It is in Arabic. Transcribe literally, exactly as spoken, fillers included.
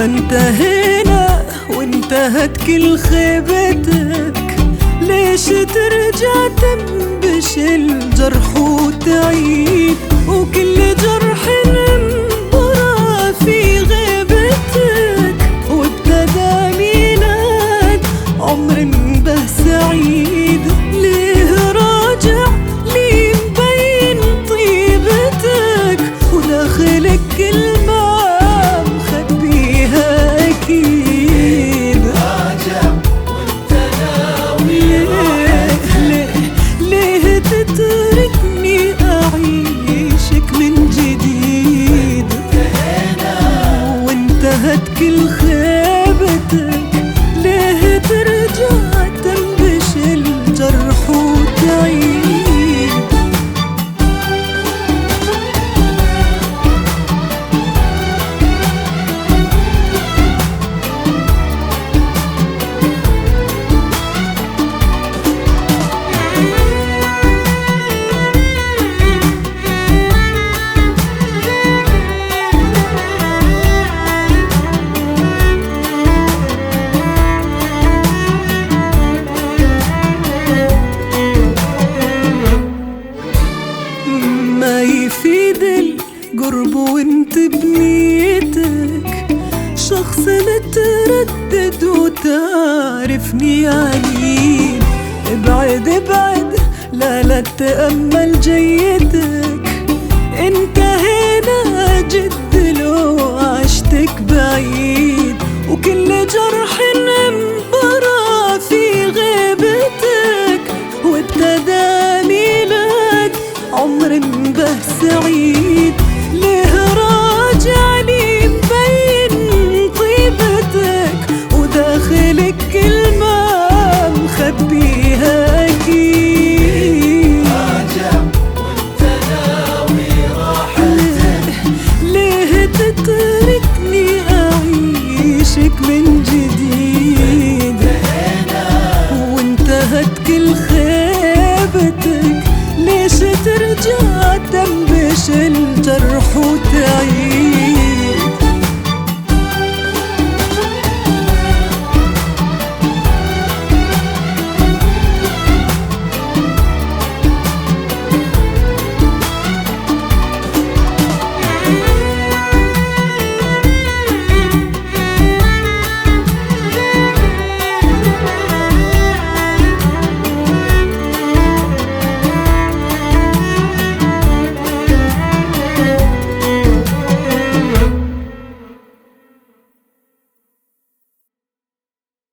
ما انتهينا وانتهت كل خيبتك، ليش ترجع تنبش الجرح وتعيد؟ وكل جرح ننبرى في غيبتك، وابتدى ميلاد عمر به سعيد. ليه راجع ليه مبين طيبتك، وداخلك كلمة مخبيها أكيد. راجع وانت ناوي ليه ليه تتركني أعيشك من جديد؟ وانتهت كل خيبتك، ليه ترجع تنبش الجرح وتعيد؟ ما يفيد القرب وانت بنيتك، شخص متردد وتعرفني عنيد. ابعد ابعد لا لا تأمل جيتك، انتهينا جد لو عشتك بعيد. وكل جرح انبرى في غيبتك، وابتدى ميلاد عمر به سعيد. ليه راجع لي مبين طيبتك، وداخلك كلمة مخبيها أكيد. راجع وانت ناوي راحتك، ليه تتركني أعيشك من جديد؟ وانتهت كل خيبتك، ليش ترجع تنبش الجرح وتعيد؟